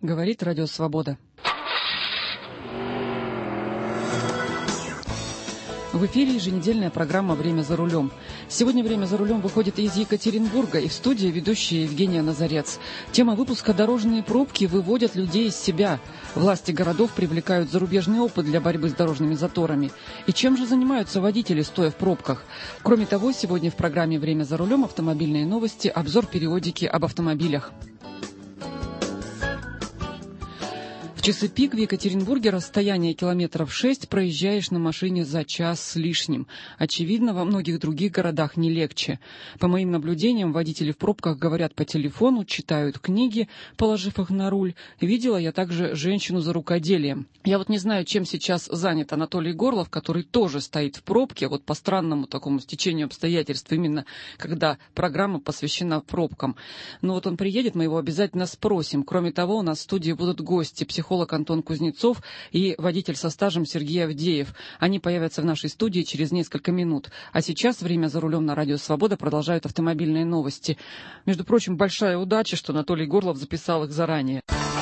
Говорит Радио Свобода. В эфире еженедельная программа «Время за рулем». Сегодня «Время за рулем» выходит из Екатеринбурга, и в студии ведущая Евгения Назарец. Тема выпуска: «Дорожные пробки выводят людей из себя». Власти городов привлекают зарубежный опыт для борьбы с дорожными заторами. И чем же занимаются водители, стоя в пробках? Кроме того, сегодня в программе «Время за рулем» автомобильные новости, обзор периодики об автомобилях. В часы пик в Екатеринбурге расстояние километров 6 проезжаешь на машине за час с лишним. Очевидно, во многих других городах не легче. По моим наблюдениям, водители в пробках говорят по телефону, читают книги, положив их на руль. Видела я также женщину за рукоделием. Я вот не знаю, чем сейчас занят Анатолий Горлов, который тоже стоит в пробке, вот по странному такому стечению обстоятельств, именно когда программа посвящена пробкам. Но вот он приедет, мы его обязательно спросим. Кроме того, у нас в студии будут гости: психолог Антон Кузнецов и водитель со стажем Сергей Авдеев. Они появятся в нашей студии через несколько минут. А сейчас «Время за рулем» на Радио Свобода продолжают автомобильные новости. Между прочим, большая удача, что Анатолий Горлов записал их заранее.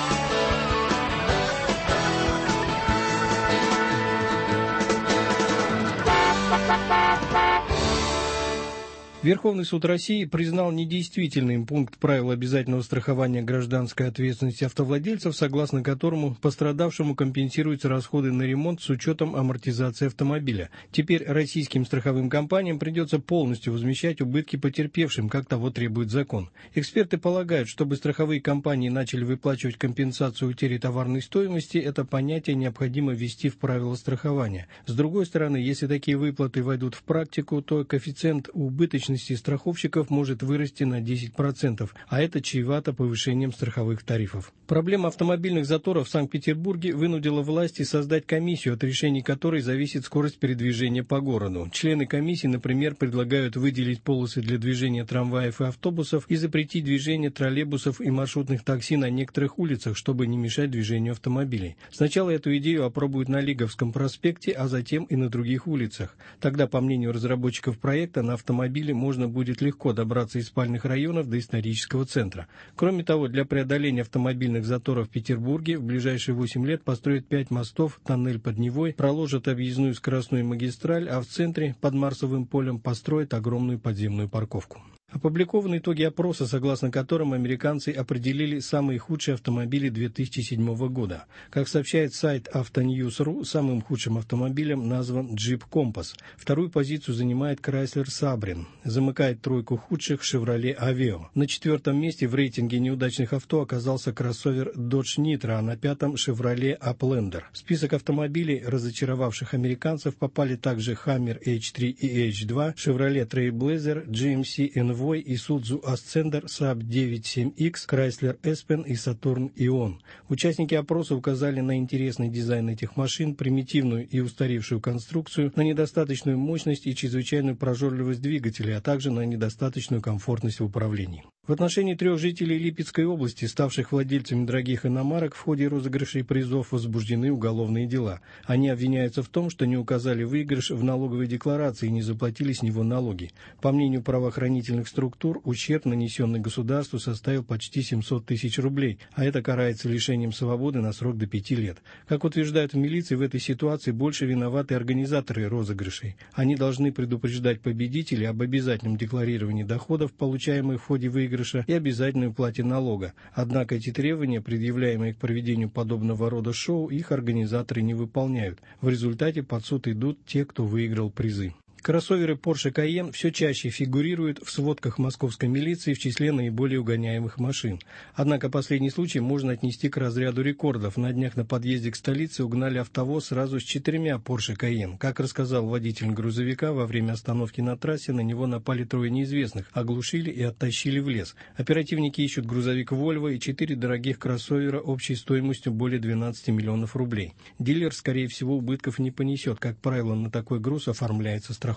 Верховный суд России признал недействительным пункт правил обязательного страхования гражданской ответственности автовладельцев, согласно которому пострадавшему компенсируются расходы на ремонт с учетом амортизации автомобиля. Теперь российским страховым компаниям придется полностью возмещать убытки потерпевшим, как того требует закон. Эксперты полагают, чтобы страховые компании начали выплачивать компенсацию утери товарной стоимости, это понятие необходимо ввести в правила страхования. С другой стороны, если такие выплаты войдут в практику, то коэффициент убыточности страховщиков может вырасти на 10%, а это чревато повышением страховых тарифов. Проблема автомобильных заторов в Санкт-Петербурге вынудила власти создать комиссию, от решений которой зависит скорость передвижения по городу. Члены комиссии, например, предлагают выделить полосы для движения трамваев и автобусов и запретить движение троллейбусов и маршрутных такси на некоторых улицах, чтобы не мешать движению автомобилей. Сначала эту идею опробуют на Лиговском проспекте, а затем и на других улицах. Тогда, по мнению разработчиков проекта, на автомобиле можно будет легко добраться из спальных районов до исторического центра. Кроме того, для преодоления автомобильных заторов в Петербурге в ближайшие 8 лет построят 5 мостов, тоннель под Невой, проложат объездную скоростную магистраль, а в центре, под Марсовым полем, построят огромную подземную парковку. Опубликованы итоги опроса, согласно которым американцы определили самые худшие автомобили 2007 года. Как сообщает сайт Autonews.ru, самым худшим автомобилем назван Jeep Compass. Вторую позицию занимает Chrysler Sabrine. Замыкает тройку худших Chevrolet Aveo. На 4-м месте в рейтинге неудачных авто оказался кроссовер Dodge Nitro, а на 5-м Chevrolet Uplander. В список автомобилей, разочаровавших американцев, попали также Hummer H3 и H2, Chevrolet Trailblazer, GMC Envoy, Isuzu Ascender, Saab 9-7X, Chrysler Aspen и Saturn Ion. Участники опроса указали на интересный дизайн этих машин, примитивную и устаревшую конструкцию, на недостаточную мощность и чрезвычайную прожорливость двигателя, а также на недостаточную комфортность в управлении. В отношении 3 жителей Липецкой области, ставших владельцами дорогих иномарок, в ходе розыгрышей призов возбуждены уголовные дела. Они обвиняются в том, что не указали выигрыш в налоговой декларации и не заплатили с него налоги. По мнению правоохранительных структур, ущерб, нанесенный государству, составил почти 700 тысяч рублей, а это карается лишением свободы на срок до 5 лет. Как утверждают в милиции, в этой ситуации больше виноваты организаторы розыгрышей. Они должны предупреждать победителей об обязательном декларировании доходов, получаемых в ходе выигрыша, и обязательной уплате налога. Однако эти требования, предъявляемые к проведению подобного рода шоу, их организаторы не выполняют. В результате под суд идут те, кто выиграл призы. Кроссоверы Porsche Cayenne все чаще фигурируют в сводках московской милиции в числе наиболее угоняемых машин. Однако последний случай можно отнести к разряду рекордов. На днях на подъезде к столице угнали автовоз сразу с 4 Porsche Cayenne. Как рассказал водитель грузовика, во время остановки на трассе на него напали 3 неизвестных, оглушили и оттащили в лес. Оперативники ищут грузовик Volvo и 4 дорогих кроссовера общей стоимостью более 12 миллионов рублей. Дилер, скорее всего, убытков не понесет. Как правило, на такой груз оформляется страховка.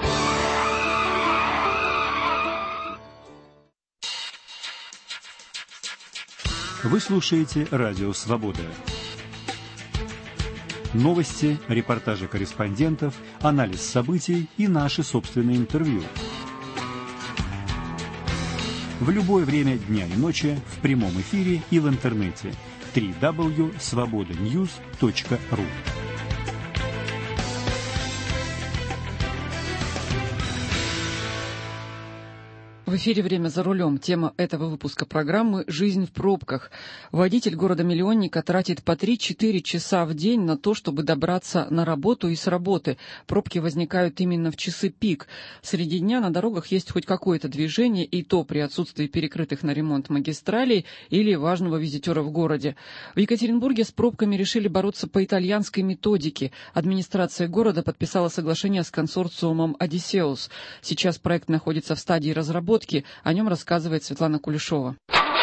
Вы слушаете Радио Свобода. Новости, репортажи корреспондентов, анализ событий и наши собственные интервью. В любое время дня и ночи, в прямом эфире и в интернете. www.svobodanews.ru. В эфире «Время за рулем». Тема этого выпуска программы «Жизнь в пробках». Водитель города-миллионника тратит по 3-4 часа в день на то, чтобы добраться на работу и с работы. Пробки возникают именно в часы пик. Среди дня на дорогах есть хоть какое-то движение, и то при отсутствии перекрытых на ремонт магистралей или важного визитера в городе. В Екатеринбурге с пробками решили бороться по итальянской методике. Администрация города подписала соглашение с консорциумом «Одиссеус». Сейчас проект находится в стадии разработки. О нем рассказывает Светлана Кулешова.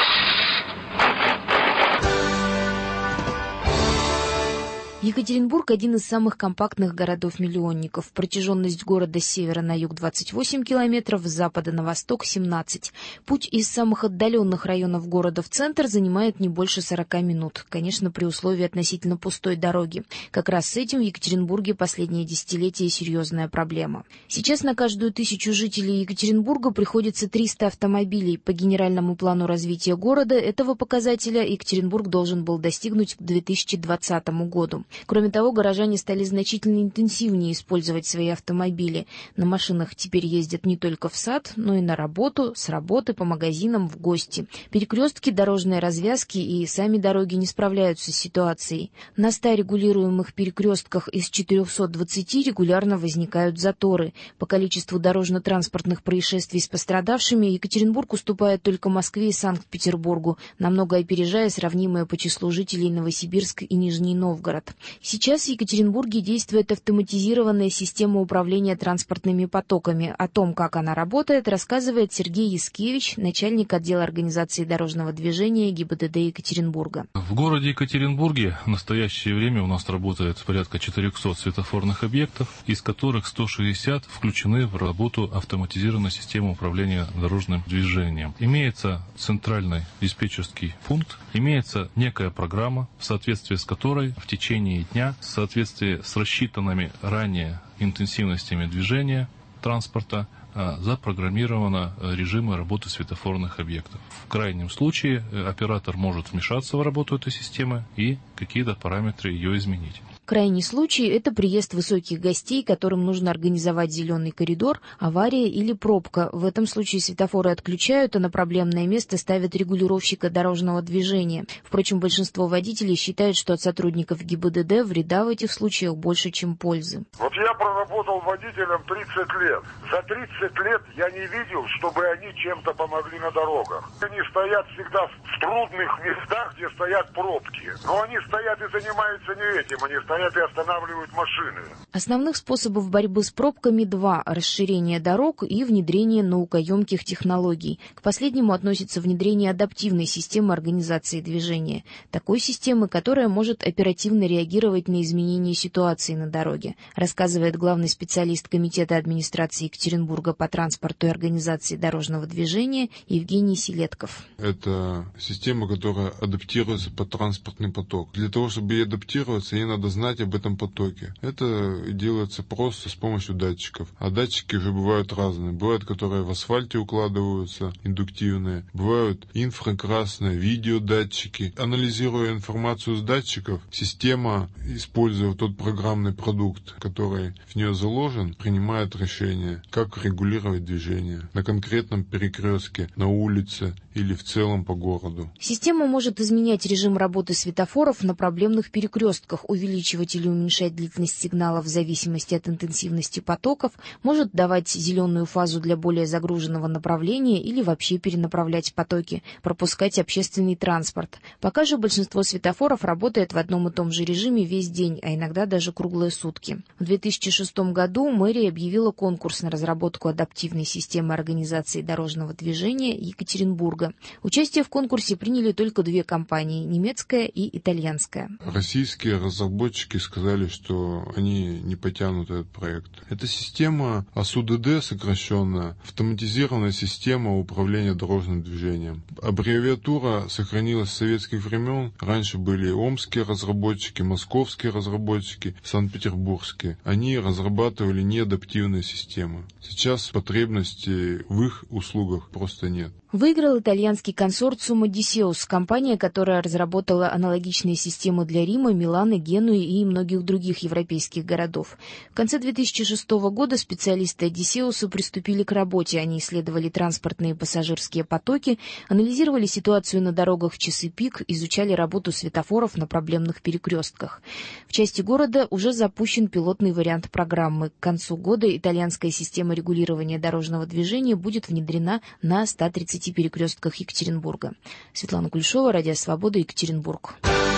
Екатеринбург – один из самых компактных городов-миллионников. Протяженность города с севера на юг 28 километров, с запада на восток – 17. Путь из самых отдаленных районов города в центр занимает не больше 40 минут. Конечно, при условии относительно пустой дороги. Как раз с этим в Екатеринбурге последние десятилетия серьезная проблема. Сейчас на каждую 1000 жителей Екатеринбурга приходится 300 автомобилей. По генеральному плану развития города этого показателя Екатеринбург должен был достигнуть к 2020 году. Кроме того, горожане стали значительно интенсивнее использовать свои автомобили. На машинах теперь ездят не только в сад, но и на работу, с работы, по магазинам, в гости. Перекрестки, дорожные развязки и сами дороги не справляются с ситуацией. На 100 регулируемых перекрестках из 420 регулярно возникают заторы. По количеству дорожно-транспортных происшествий с пострадавшими Екатеринбург уступает только Москве и Санкт-Петербургу, намного опережая сравнимые по числу жителей Новосибирск и Нижний Новгород. Сейчас в Екатеринбурге действует автоматизированная система управления транспортными потоками. О том, как она работает, рассказывает Сергей Яскевич, начальник отдела организации дорожного движения ГИБДД Екатеринбурга. В городе Екатеринбурге в настоящее время у нас работает порядка 400 светофорных объектов, из которых 160 включены в работу автоматизированной системы управления дорожным движением. Имеется центральный диспетчерский пункт, имеется некая программа, в соответствии с которой в течение дня, в соответствии с рассчитанными ранее интенсивностями движения транспорта, запрограммированы режимы работы светофорных объектов. В крайнем случае оператор может вмешаться в работу этой системы и какие-то параметры ее изменить. Крайний случай – это приезд высоких гостей, которым нужно организовать зеленый коридор, авария или пробка. В этом случае светофоры отключают, а на проблемное место ставят регулировщика дорожного движения. Впрочем, большинство водителей считают, что от сотрудников ГИБДД вреда в этих случаях больше, чем пользы. Вот я проработал водителем 30 лет. За 30 лет я не видел, чтобы они чем-то помогли на дорогах. Они стоят всегда в трудных местах, где стоят пробки. Но они стоят и занимаются не этим, они стоят и останавливают машины. Основных способов борьбы с пробками два – расширение дорог и внедрение наукоемких технологий. К последнему относится внедрение адаптивной системы организации движения. Такой системы, которая может оперативно реагировать на изменения ситуации на дороге, рассказывает главный специалист Комитета администрации Екатеринбурга по транспорту и организации дорожного движения Евгений Селедков. Это система, которая адаптируется под транспортный поток. Для того, чтобы ей адаптироваться, ей надо знать об этом потоке. Это делается просто с помощью датчиков. А датчики уже бывают разные. Бывают, которые в асфальте укладываются, индуктивные. Бывают инфракрасные, видеодатчики. Анализируя информацию с датчиков, система, используя тот программный продукт, который в нее заложен, принимает решение, как регулировать движение на конкретном перекрестке, на улице или в целом по городу. Система может изменять режим работы светофоров на проблемных перекрестках, увеличивать или уменьшать длительность сигналов в зависимости от интенсивности потоков, может давать зеленую фазу для более загруженного направления или вообще перенаправлять потоки, пропускать общественный транспорт. Пока же большинство светофоров работает в одном и том же режиме весь день, а иногда даже круглые сутки. В 2006 году мэрия объявила конкурс на разработку адаптивной системы организации дорожного движения Екатеринбурга. Участие в конкурсе приняли только 2 компании – немецкая и итальянская. Российские разработчики сказали, что они не потянут этот проект. Эта система АСУДД, сокращенная, автоматизированная система управления дорожным движением. Аббревиатура сохранилась с советских времен. Раньше были омские разработчики, московские разработчики, санкт-петербургские. Они разрабатывали неадаптивные системы. Сейчас потребностей в их услугах просто нет. Выиграл итальянский консорциум «Одиссеус», компания, которая разработала аналогичные системы для Рима, Милана, Генуи и многих других европейских городов. В конце 2006 года специалисты «Одиссеуса» приступили к работе. Они исследовали транспортные и пассажирские потоки, анализировали ситуацию на дорогах в часы пик, изучали работу светофоров на проблемных перекрестках. В части города уже запущен пилотный вариант программы. К концу года итальянская система регулирования дорожного движения будет внедрена на 130 перекрестках Екатеринбурга. Светлана Кулешова, Радио Свобода, Екатеринбург.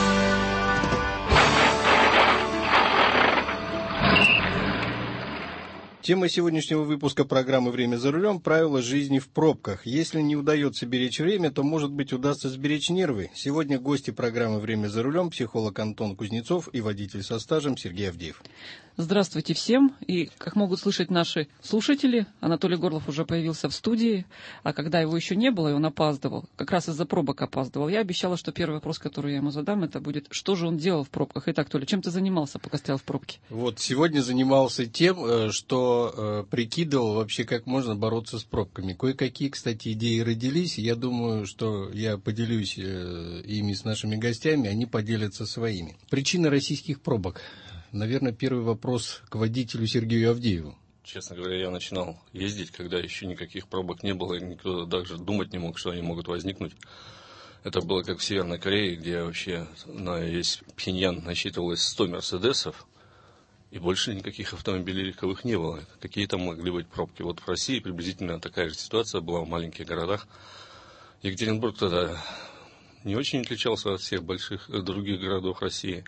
Тема сегодняшнего выпуска программы «Время за рулем» – правила жизни в пробках. Если не удается беречь время, то, может быть, удастся сберечь нервы. Сегодня гости программы «Время за рулем» – психолог Антон Кузнецов и водитель со стажем Сергей Авдеев. Здравствуйте всем. И, как могут слышать наши слушатели, Анатолий Горлов уже появился в студии, а когда его еще не было, и он опаздывал, как раз из-за пробок опаздывал, я обещала, что первый вопрос, который я ему задам, это будет, что же он делал в пробках. Итак, Толя, чем ты занимался, пока стоял в пробке? Вот, сегодня занимался тем, что прикидывал вообще, как можно бороться с пробками. Кое-какие, кстати, идеи родились, и я думаю, что я поделюсь ими с нашими гостями, они поделятся своими. Причина российских пробок. Наверное, первый вопрос к водителю Сергею Авдееву. Честно говоря, я начинал ездить, когда еще никаких пробок не было, и никто даже думать не мог, что они могут возникнуть. Это было как в Северной Корее, где вообще на весь Пхеньян насчитывалось 100 мерседесов, и больше никаких автомобилей легковых не было. Какие там могли быть пробки? Вот в России приблизительно такая же ситуация была в маленьких городах. Екатеринбург тогда не очень отличался от всех больших других городов России.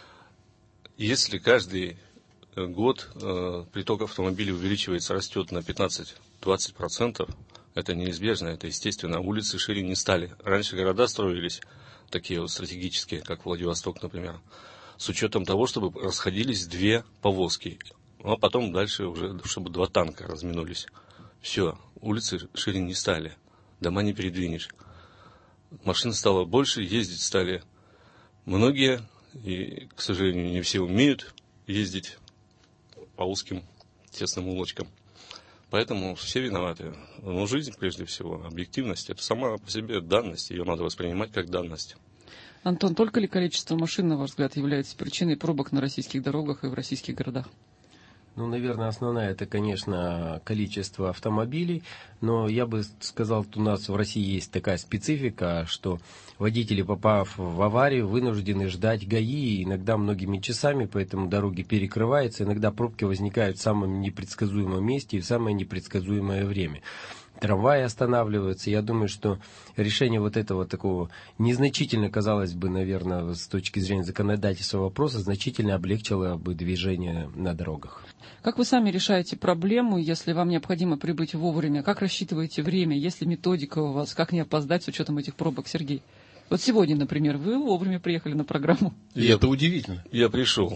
Если каждый год приток автомобилей увеличивается, растет на 15-20%, это неизбежно, это естественно. Улицы шире не стали. Раньше города строились, такие вот стратегические, как Владивосток, например, с учетом того, чтобы расходились две повозки, а потом дальше уже, чтобы два танка разминулись. Все, улицы шире не стали, дома не передвинешь. Машин стало больше, ездить стали многие. И, к сожалению, не все умеют ездить по узким тесным улочкам. Поэтому все виноваты. Но жизнь, прежде всего, объективность, это сама по себе данность. Ее надо воспринимать как данность. Антон, только ли количество машин, на ваш взгляд, является причиной пробок на российских дорогах и в российских городах? Ну, наверное, основная это, конечно, количество автомобилей, но я бы сказал, что у нас в России есть такая специфика, что водители, попав в аварию, вынуждены ждать ГАИ иногда многими часами, поэтому дороги перекрываются, иногда пробки возникают в самом непредсказуемом месте и в самое непредсказуемое время. Трамваи останавливаются. Я думаю, что решение вот этого такого незначительно, казалось бы, наверное, с точки зрения законодательства вопроса, значительно облегчило бы движение на дорогах. Как вы сами решаете проблему, если вам необходимо прибыть вовремя? Как рассчитываете время? Есть ли методика у вас? Как не опоздать с учетом этих пробок, Сергей? Вот сегодня, например, вы вовремя приехали на программу. И это удивительно. Я пришел.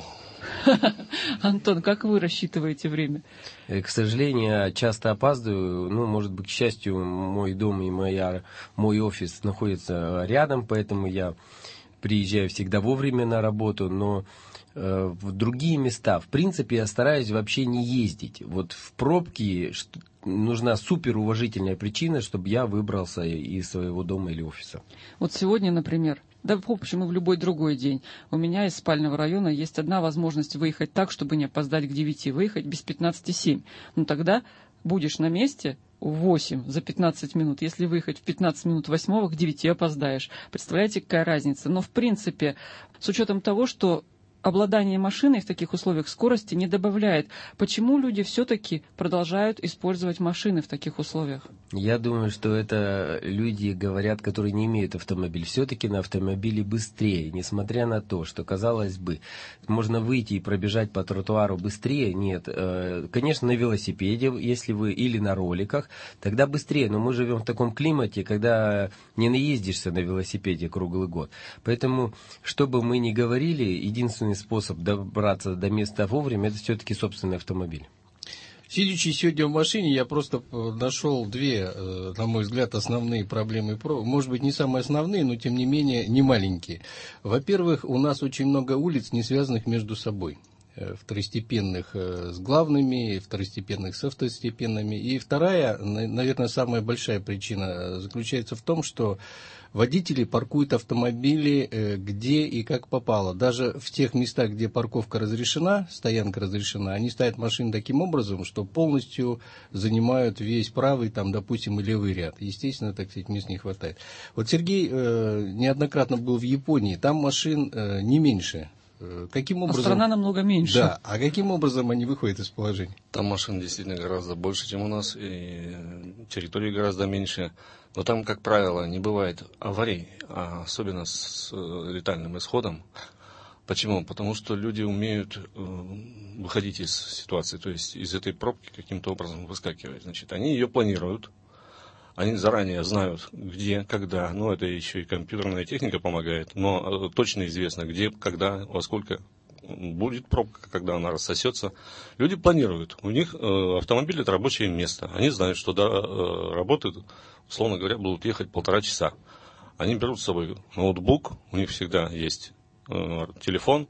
Антон, как вы рассчитываете время? К сожалению, я часто опаздываю. Ну, может быть, к счастью, мой дом и мой офис находятся рядом, поэтому я приезжаю всегда вовремя на работу, но в другие места, в принципе, я стараюсь вообще не ездить. Вот в пробки нужна суперуважительная причина, чтобы я выбрался из своего дома или офиса. Вот сегодня, например, да, в общем, и в любой другой день, у меня из спального района есть одна возможность выехать так, чтобы не опоздать к 9, выехать без 15:07. Ну тогда будешь на месте в 8 за 15 минут. Если выехать в 15 минут 8, к 9 опоздаешь. Представляете, какая разница? Но в принципе, с учетом того, что обладание машиной в таких условиях скорости не добавляет. Почему люди все-таки продолжают использовать машины в таких условиях? Я думаю, что это люди говорят, которые не имеют автомобиль. Все-таки на автомобиле быстрее, несмотря на то, что, казалось бы, можно выйти и пробежать по тротуару быстрее. Нет, конечно, на велосипеде, если вы, или на роликах, тогда быстрее. Но мы живем в таком климате, когда не наездишься на велосипеде круглый год. Поэтому, что бы мы ни говорили, единственный способ добраться до места вовремя, это все-таки собственный автомобиль. Сидячи сегодня в машине, я просто нашел две, на мой взгляд, основные проблемы. Может быть, не самые основные, но, тем не менее, не маленькие. Во-первых, у нас очень много улиц, не связанных между собой. второстепенных с главными, второстепенных со второстепенными. И вторая, наверное, самая большая причина заключается в том, что водители паркуют автомобили где и как попало. Даже в тех местах, где парковка разрешена, стоянка разрешена, они ставят машины таким образом, что полностью занимают весь правый, там, допустим, и левый ряд. Естественно, так сказать, мест не хватает. Вот Сергей неоднократно был в Японии, там машин не меньше. Каким образом... страна намного меньше. Да, а каким образом они выходят из положения? Там машин действительно гораздо больше, чем у нас, и территории гораздо меньше. Но там, как правило, не бывает аварий, особенно с летальным исходом. Почему? Потому что люди умеют выходить из ситуации, то есть из этой пробки каким-то образом выскакивать. Значит, они ее планируют. Они заранее знают, где, когда, это еще и компьютерная техника помогает, но точно известно, где, когда, во сколько будет пробка, когда она рассосется. Люди планируют. У них автомобиль – это рабочее место. Они знают, что до работы, условно говоря, будут ехать 1,5 часа. Они берут с собой ноутбук, у них всегда есть телефон,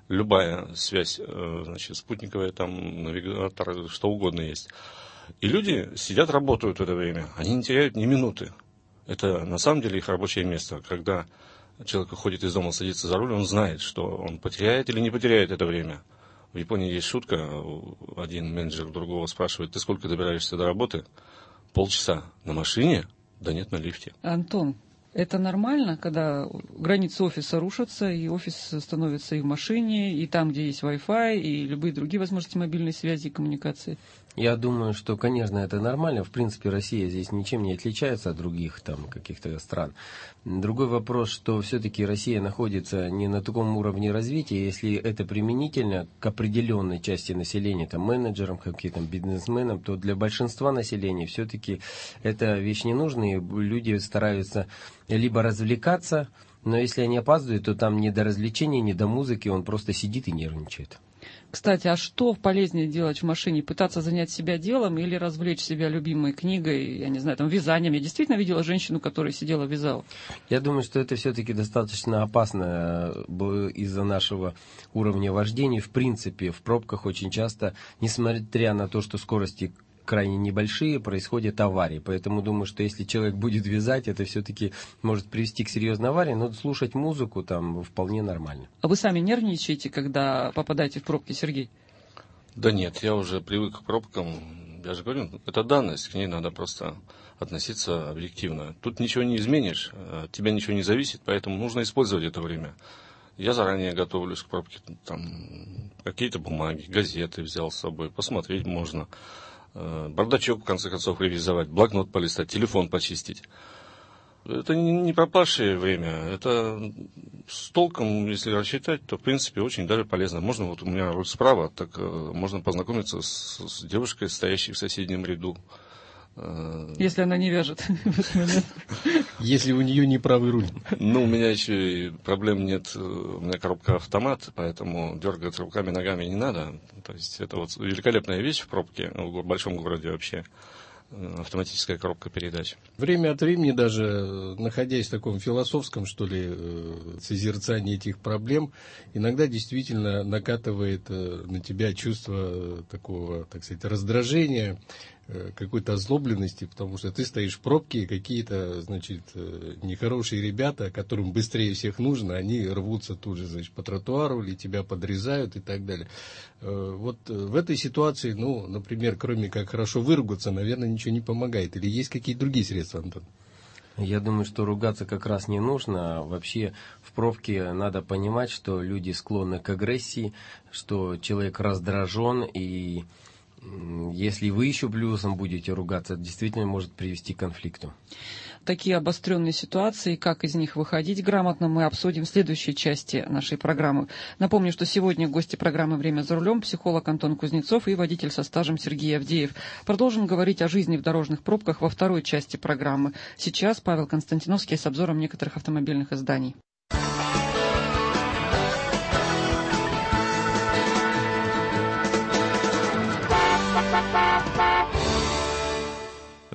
любая связь, спутниковая, там, навигатор, что угодно есть. И люди сидят, работают в это время. Они не теряют ни минуты. Это на самом деле их рабочее место. Когда человек уходит из дома, садится за руль, он знает, что он потеряет или не потеряет это время. В Японии есть шутка. Один менеджер другого спрашивает: ты сколько добираешься до работы? 0,5 часа. На машине? Да нет, на лифте. Антон, это нормально, когда границы офиса рушатся, и офис становится и в машине, и там, где есть Wi-Fi, и любые другие возможности мобильной связи и коммуникации? Я думаю, что, конечно, это нормально. В принципе, Россия здесь ничем не отличается от других там каких-то стран. Другой вопрос, что все-таки Россия находится не на таком уровне развития. Если это применительно к определенной части населения, там, менеджерам, каким-то бизнесменам, то для большинства населения все-таки эта вещь не нужна. И люди стараются либо развлекаться, но если они опаздывают, то там не до развлечения, не до музыки, он просто сидит и нервничает. Кстати, а что полезнее делать в машине? Пытаться занять себя делом или развлечь себя любимой книгой, я не знаю, там, вязанием? Я действительно видела женщину, которая сидела, вязала. Я думаю, что это все-таки достаточно опасно из-за нашего уровня вождения. В принципе, в пробках очень часто, несмотря на то, что скорости крайне небольшие, происходят аварии. Поэтому думаю, что если человек будет вязать, это все-таки может привести к серьезной аварии, но слушать музыку там вполне нормально. А вы сами нервничаете, когда попадаете в пробки, Сергей? Да нет, я уже привык к пробкам. Я же говорю, это данность, к ней надо просто относиться объективно. Тут ничего не изменишь, от тебя ничего не зависит, поэтому нужно использовать это время. Я заранее готовлюсь к пробке, там какие-то бумаги, газеты взял с собой, посмотреть можно. Бардачок, в конце концов, ревизовать, блокнот полистать, телефон почистить. Это не пропавшее время, это с толком, если рассчитать, то, в принципе, очень даже полезно. Можно, вот у меня руль справа, так можно познакомиться с девушкой, стоящей в соседнем ряду. Если она не вяжет. Если у нее не правый руль. У меня еще и проблем нет. У меня коробка автомат, поэтому дергать руками, ногами не надо. То есть это вот великолепная вещь в пробке, в большом городе вообще. Автоматическая коробка передач. Время от времени, даже находясь в таком философском, что ли, созерцании этих проблем, иногда действительно накатывает на тебя чувство такого, так сказать, раздражения, какой-то озлобленности, потому что ты стоишь в пробке, и какие-то, значит, нехорошие ребята, которым быстрее всех нужно, они рвутся тут же, значит, по тротуару, или тебя подрезают и так далее. Вот в этой ситуации, например, кроме как хорошо выругаться, наверное, ничего не помогает. Или есть какие-то другие средства, Антон? Я думаю, что ругаться как раз не нужно. Вообще в пробке надо понимать, что люди склонны к агрессии, что человек раздражен, и если вы еще плюсом будете ругаться, это действительно может привести к конфликту. Такие обостренные ситуации, как из них выходить грамотно, мы обсудим в следующей части нашей программы. Напомню, что сегодня гости программы «Время за рулем» психолог Антон Кузнецов и водитель со стажем Сергей Авдеев. Продолжим говорить о жизни в дорожных пробках во второй части программы. Сейчас Павел Константиновский с обзором некоторых автомобильных изданий.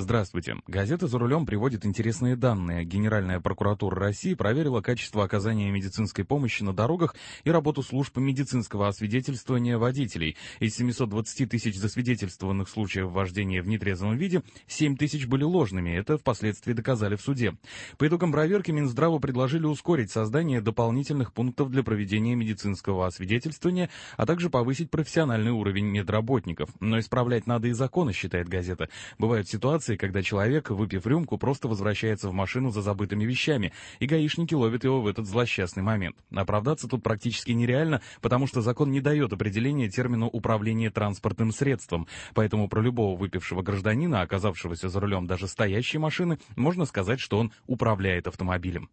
Здравствуйте. Газета «За рулем» приводит интересные данные. Генеральная прокуратура России проверила качество оказания медицинской помощи на дорогах и работу служб медицинского освидетельствования водителей. Из 720 тысяч засвидетельствованных случаев вождения в нетрезвом виде 7 тысяч были ложными. Это впоследствии доказали в суде. По итогам проверки Минздраву предложили ускорить создание дополнительных пунктов для проведения медицинского освидетельствования, а также повысить профессиональный уровень медработников. Но исправлять надо и законы, считает газета. Бывают ситуации, когда человек, выпив рюмку, просто возвращается в машину за забытыми вещами, и гаишники ловят его в этот злосчастный момент. Оправдаться тут практически нереально, потому что закон не дает определения термину «управление транспортным средством». Поэтому про любого выпившего гражданина, оказавшегося за рулем даже стоящей машины, можно сказать, что он управляет автомобилем.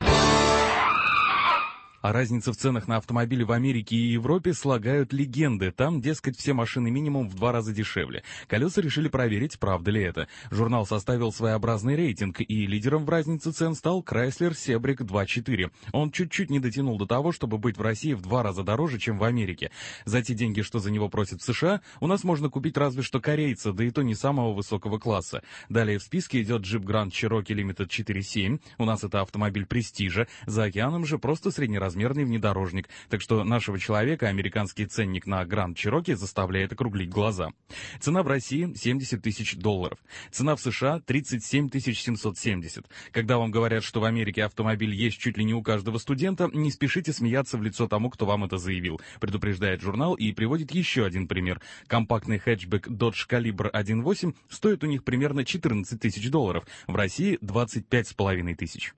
А разница в ценах на автомобили в Америке и Европе слагают легенды. Там, дескать, все машины минимум в 2 раза дешевле. Колеса решили проверить, правда ли это. Журнал составил своеобразный рейтинг, и лидером в разнице цен стал Chrysler Sebring 2.4. Он чуть-чуть не дотянул до того, чтобы быть в России в 2 раза дороже, чем в Америке. За те деньги, что за него просят в США, у нас можно купить разве что корейца, да и то не самого высокого класса. Далее в списке идет Jeep Grand Cherokee Limited 4.7. У нас это автомобиль престижа. За океаном же просто среднеразмерный внедорожник, так что нашего человека американский ценник на Grand Cherokee заставляет округлить глаза. Цена в России $70 тысяч. Цена в США $37 770. Когда вам говорят, что в Америке автомобиль есть чуть ли не у каждого студента, не спешите смеяться в лицо тому, кто вам это заявил, предупреждает журнал и приводит еще один пример. Компактный хэтчбэк Dodge Calibre 1.8 стоит у них примерно $14 тысяч, в России $25,5 тысяч.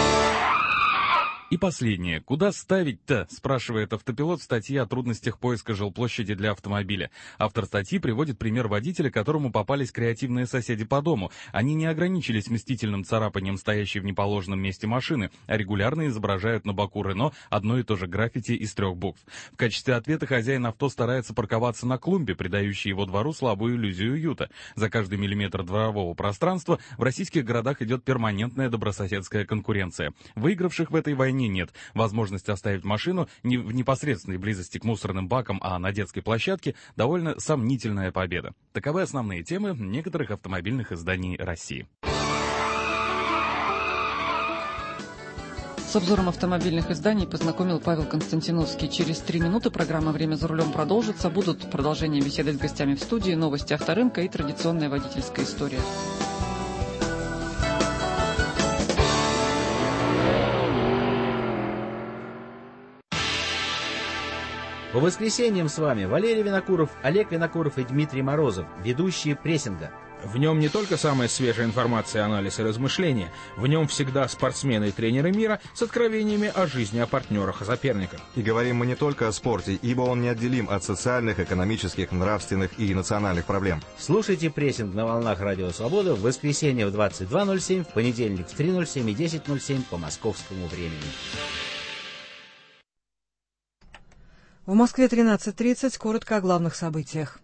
И последнее. Куда ставить-то, спрашивает автопилот в статье о трудностях поиска жилплощади для автомобиля. Автор статьи приводит пример водителя, которому попались креативные соседи по дому. Они не ограничились мстительным царапанием стоящей в неположенном месте машины, а регулярно изображают на боку Рено одно и то же граффити из 3 букв. В качестве ответа хозяин авто старается парковаться на клумбе, придающей его двору слабую иллюзию уюта. За каждый миллиметр дворового пространства в российских городах идет перманентная добрососедская конкуренция. Выигравших в этой войне нет. Возможность оставить машину не в непосредственной близости к мусорным бакам, а на детской площадке – довольно сомнительная победа. Таковы основные темы некоторых автомобильных изданий России. С обзором автомобильных изданий познакомил Павел Константиновский. Через 3 минуты программа «Время за рулем» продолжится. Будут продолжение беседы с гостями в студии, новости авторынка и традиционная водительская история. По воскресеньям с вами Валерий Винокуров, Олег Винокуров и Дмитрий Морозов, ведущие «Прессинга». В нем не только самая свежая информация, анализ и размышления. В нем всегда спортсмены и тренеры мира с откровениями о жизни, о партнерах и соперниках. И говорим мы не только о спорте, ибо он неотделим от социальных, экономических, нравственных и национальных проблем. Слушайте «Прессинг» на волнах Радио Свобода в воскресенье в 22:07, в понедельник в 3:07 и 10:07 по московскому времени. В Москве 13:30. Коротко о главных событиях.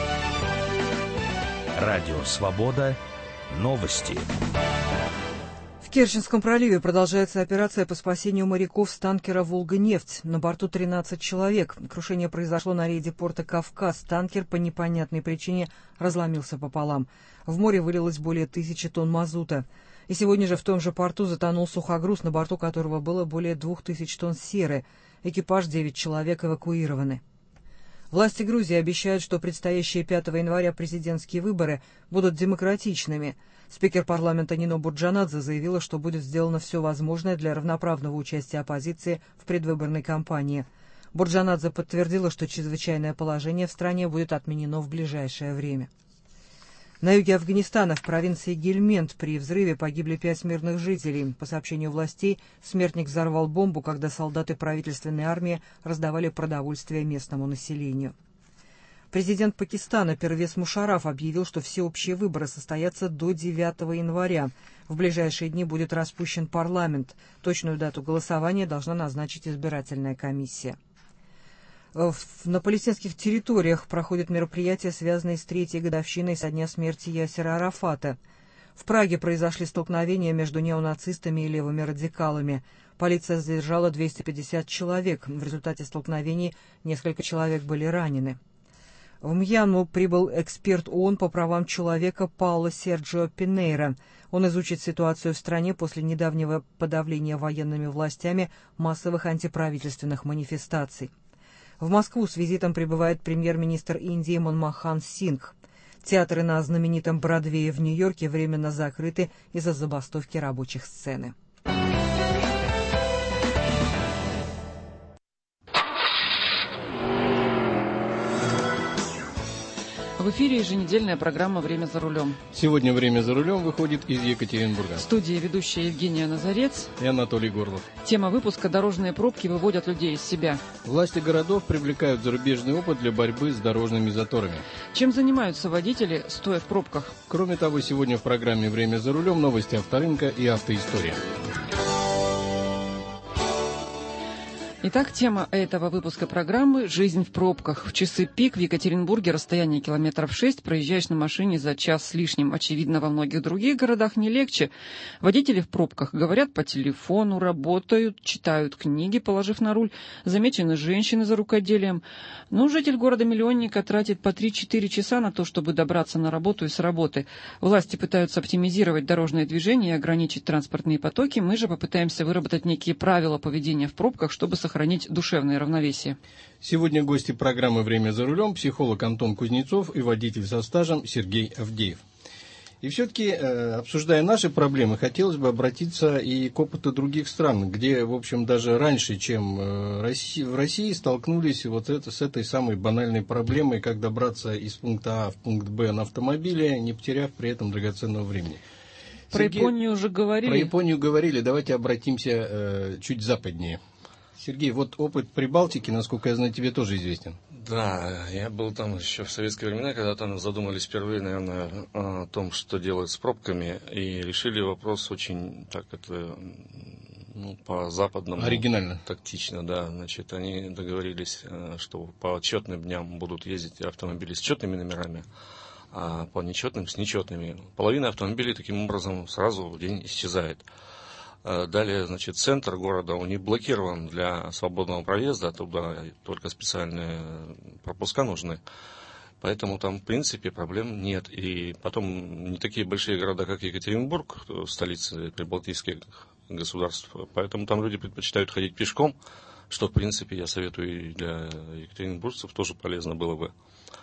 Радио «Свобода». Новости. В Керченском проливе продолжается операция по спасению моряков с танкера «Волга-нефть». На борту 13 человек. Крушение произошло на рейде порта Кавказ. Танкер по непонятной причине разломился пополам. В море вылилось более 1000 тонн мазута. И сегодня же в том же порту затонул сухогруз, на борту которого было более 2000 тонн серы. Экипаж 9 человек эвакуированы. Власти Грузии обещают, что предстоящие 5 января президентские выборы будут демократичными. Спикер парламента Нино Бурджанадзе заявила, что будет сделано все возможное для равноправного участия оппозиции в предвыборной кампании. Бурджанадзе подтвердила, что чрезвычайное положение в стране будет отменено в ближайшее время. На юге Афганистана, в провинции Гельмент, при взрыве погибли 5 мирных жителей. По сообщению властей, смертник взорвал бомбу, когда солдаты правительственной армии раздавали продовольствие местному населению. Президент Пакистана Первез Мушарраф объявил, что всеобщие выборы состоятся до 9 января. В ближайшие дни будет распущен парламент. Точную дату голосования должна назначить избирательная комиссия. На палестинских территориях проходят мероприятия, связанные с 3-й годовщиной со дня смерти Ясера Арафата. В Праге произошли столкновения между неонацистами и левыми радикалами. Полиция задержала 250 человек. В результате столкновений несколько человек были ранены. В Мьянму прибыл эксперт ООН по правам человека Пауло Серджио Пинейра. Он изучит ситуацию в стране после недавнего подавления военными властями массовых антиправительственных манифестаций. В Москву с визитом прибывает премьер-министр Индии Манмохан Сингх. Театры на знаменитом Бродвее в Нью-Йорке временно закрыты из-за забастовки рабочих сцены. В эфире еженедельная программа «Время за рулем». Сегодня «Время за рулем» выходит из Екатеринбурга. В студии ведущая Евгения Назарец и Анатолий Горлов. Тема выпуска: «Дорожные пробки выводят людей из себя». Власти городов привлекают зарубежный опыт для борьбы с дорожными заторами. Чем занимаются водители, стоя в пробках? Кроме того, сегодня в программе «Время за рулем» новости авторынка и автоистория. Итак, тема этого выпуска программы — «Жизнь в пробках». В часы пик в Екатеринбурге расстояние километров 6 проезжаешь на машине за час с лишним. Очевидно, во многих других городах не легче. Водители в пробках говорят по телефону, работают, читают книги, положив на руль. Замечены женщины за рукоделием. Но житель города-миллионника тратит по 3-4 часа на то, чтобы добраться на работу и с работы. Власти пытаются оптимизировать дорожное движение и ограничить транспортные потоки. Мы же попытаемся выработать некие правила поведения в пробках, чтобы сохранить душевное равновесие. Сегодня гости программы «Время за рулем» психолог Антон Кузнецов и водитель со стажем Сергей Авдеев. И все-таки, обсуждая наши проблемы, хотелось бы обратиться и к опыту других стран, где, в общем, даже раньше, чем в России, столкнулись вот с этой самой банальной проблемой, как добраться из пункта А в пункт Б на автомобиле, не потеряв при этом драгоценного времени. Про Японию уже говорили. Про Японию говорили, давайте обратимся чуть западнее. Сергей, вот опыт Прибалтики, насколько я знаю, тебе тоже известен. Да, я был там еще в советские времена, когда там задумались впервые, наверное, о том, что делать с пробками, и решили вопрос очень так по-западному. Оригинально. Тактично, да. Значит, они договорились, что по отчетным дням будут ездить автомобили с четными номерами, а по нечетным с нечетными. Половина автомобилей таким образом сразу в день исчезает. Далее, значит, центр города, он не блокирован для свободного проезда, туда только специальные пропуска нужны. Поэтому там, в принципе, проблем нет. И потом не такие большие города, как Екатеринбург, столица прибалтийских государств, поэтому там люди предпочитают ходить пешком, что, в принципе, я советую и для екатеринбуржцев тоже полезно было бы.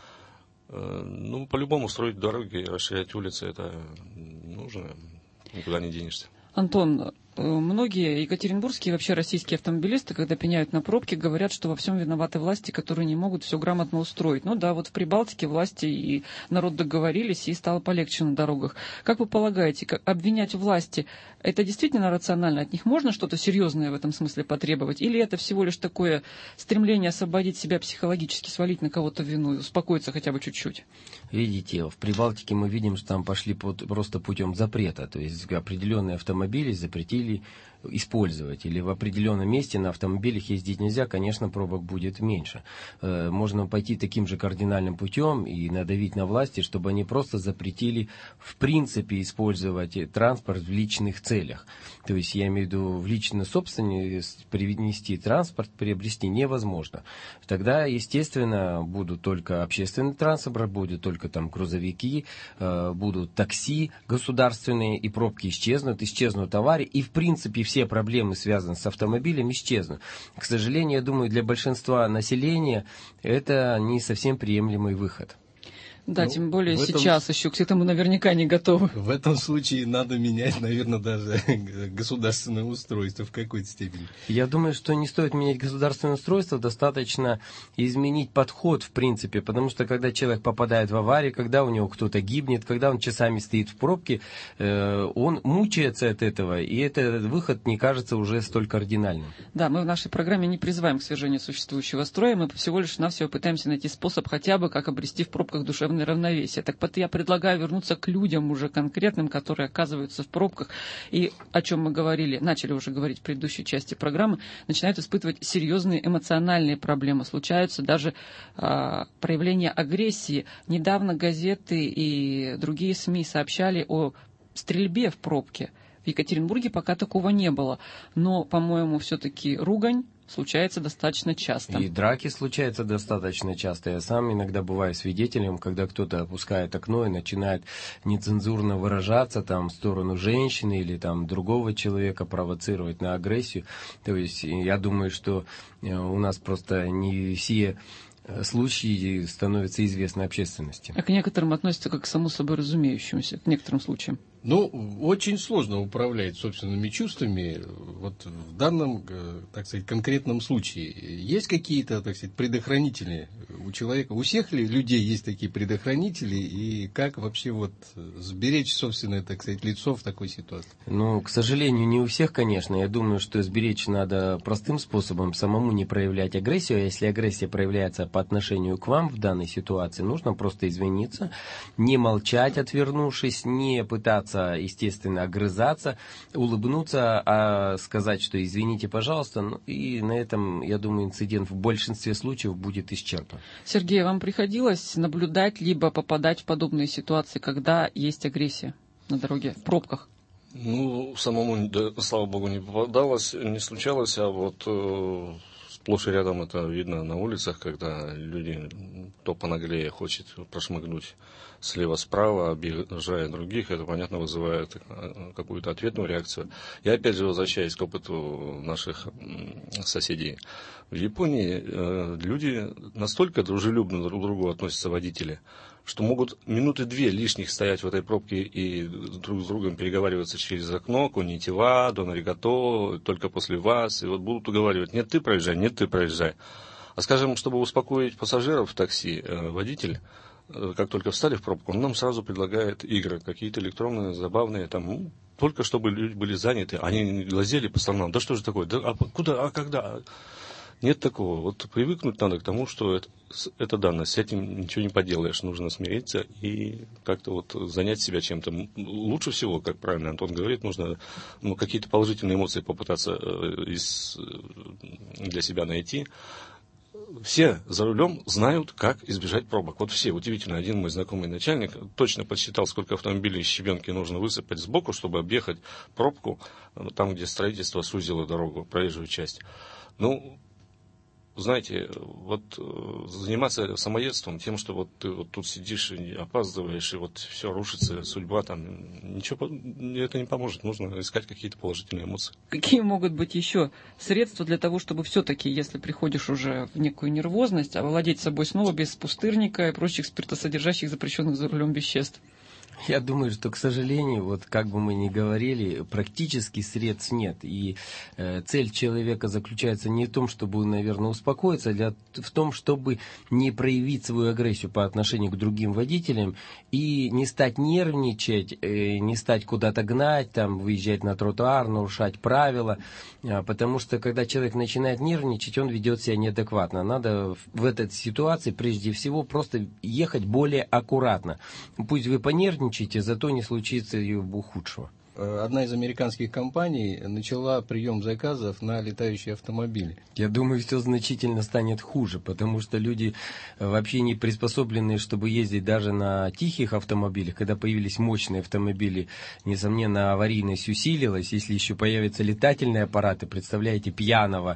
Ну, по-любому строить дороги, расширять улицы, это нужно, никуда не денешься. Антон, многие екатеринбургские и вообще российские автомобилисты, когда пеняют на пробки, говорят, что во всем виноваты власти, которые не могут все грамотно устроить. Ну да, вот в Прибалтике власти и народ договорились, и стало полегче на дорогах. Как вы полагаете, обвинять власти, это действительно рационально? От них можно что-то серьезное в этом смысле потребовать? Или это всего лишь такое стремление освободить себя психологически, свалить на кого-то вину и успокоиться хотя бы чуть-чуть? Видите, в Прибалтике мы видим, что там пошли просто путем запрета. То есть определенные автомобили запретили использовать, или в определенном месте на автомобилях ездить нельзя, конечно, пробок будет меньше. Можно пойти таким же кардинальным путем и надавить на власти, чтобы они просто запретили в принципе использовать транспорт в личных целях. То есть, я имею в виду, в личную собственность привнести транспорт, приобрести невозможно. Тогда, естественно, будут только общественный транспорт, будут только там грузовики, будут такси государственные, и пробки исчезнут аварии, и в принципе все проблемы, связанные с автомобилем, исчезнут. К сожалению, я думаю, для большинства населения это не совсем приемлемый выход. Да, тем более сейчас еще к этому наверняка не готовы. В этом случае надо менять, наверное, даже государственное устройство в какой-то степени. Я думаю, что не стоит менять государственное устройство, достаточно изменить подход, в принципе, потому что когда человек попадает в аварию, когда у него кто-то гибнет, когда он часами стоит в пробке, он мучается от этого, и этот выход не кажется уже столь кардинальным. Да, мы в нашей программе не призываем к свержению существующего строя, мы всего лишь навсего пытаемся найти способ хотя бы, как обрести в пробках душевное равновесие. Так вот, я предлагаю вернуться к людям уже конкретным, которые оказываются в пробках, и о чем мы говорили, начали уже говорить в предыдущей части программы, начинают испытывать серьезные эмоциональные проблемы. Случаются даже проявления агрессии. Недавно газеты и другие СМИ сообщали о стрельбе в пробке. В Екатеринбурге пока такого не было. Но, по-моему, все-таки ругань, случается достаточно часто. И драки случаются достаточно часто. Я сам иногда бываю свидетелем, когда кто-то опускает окно и начинает нецензурно выражаться там, в сторону женщины или там, другого человека, провоцировать на агрессию. То есть я думаю, что у нас просто не все случаи становятся известны общественности. А к некоторым относятся как к само собой разумеющемуся, к некоторым случаям. Ну, очень сложно управлять собственными чувствами вот в данном, так сказать, конкретном случае. Есть какие-то, так сказать, предохранители у человека? У всех ли людей есть такие предохранители? И как вообще вот сберечь собственное, так сказать, лицо в такой ситуации? Ну, к сожалению, не у всех, конечно. Я думаю, что сберечь надо простым способом, самому не проявлять агрессию. А если агрессия проявляется по отношению к вам в данной ситуации, нужно просто извиниться, не молчать, отвернувшись, не пытаться, естественно, огрызаться, улыбнуться, а сказать, что извините, пожалуйста. Ну, и на этом, я думаю, инцидент в большинстве случаев будет исчерпан. Сергей, вам приходилось наблюдать либо попадать в подобные ситуации, когда есть агрессия на дороге, в пробках? Ну, самому, да, слава богу, не попадалось, не случалось, а вот сплошь и рядом это видно на улицах, когда люди, кто понаглее хочет прошмыгнуть слева-справа, обижая других, это, понятно, вызывает какую-то ответную реакцию. Я, опять же, возвращаюсь к опыту наших соседей. В Японии люди настолько дружелюбно друг к другу относятся, водители, что могут минуты 2 лишних стоять в этой пробке и друг с другом переговариваться через окно, коннитива, дон аригато, только после вас, и вот будут уговаривать, нет, ты проезжай, нет, ты проезжай. А скажем, чтобы успокоить пассажиров в такси, водитель, как только встали в пробку, он нам сразу предлагает игры, какие-то электронные, забавные, там, только чтобы люди были заняты, они глазели по сторонам, да что же такое, да, а куда, а когда? Нет такого. Вот привыкнуть надо к тому, что это данность, с этим ничего не поделаешь, нужно смириться и как-то вот занять себя чем-то. Лучше всего, как правильно Антон говорит, нужно какие-то положительные эмоции попытаться для себя найти. Все за рулем знают, как избежать пробок. Вот все. Удивительно. Один мой знакомый начальник точно подсчитал, сколько автомобилей из щебенки нужно высыпать сбоку, чтобы объехать пробку там, где строительство сузило дорогу, проезжую часть. Ну, знаете, вот заниматься самоедством, тем, что вот ты вот тут сидишь и опаздываешь, и вот все рушится, судьба там, ничего, это не поможет. Нужно искать какие-то положительные эмоции. Какие могут быть еще средства для того, чтобы все-таки, если приходишь уже в некую нервозность, овладеть собой снова без пустырника и прочих спиртосодержащих, запрещенных за рулем веществ? Я думаю, что, к сожалению, вот как бы мы ни говорили, практически средств нет. И цель человека заключается не в том, чтобы, наверное, успокоиться, а в том, чтобы не проявить свою агрессию по отношению к другим водителям и не стать нервничать, не стать куда-то гнать, там, выезжать на тротуар, нарушать правила. Потому что, когда человек начинает нервничать, он ведет себя неадекватно. Надо в этой ситуации, прежде всего, просто ехать более аккуратно. Пусть вы понервничаете, зато не случится и худшего. Одна из американских компаний начала прием заказов на летающие автомобили. Я думаю, все значительно станет хуже, потому что люди вообще не приспособлены, чтобы ездить даже на тихих автомобилях. Когда появились мощные автомобили, несомненно, аварийность усилилась. Если еще появятся летательные аппараты, представляете, пьяного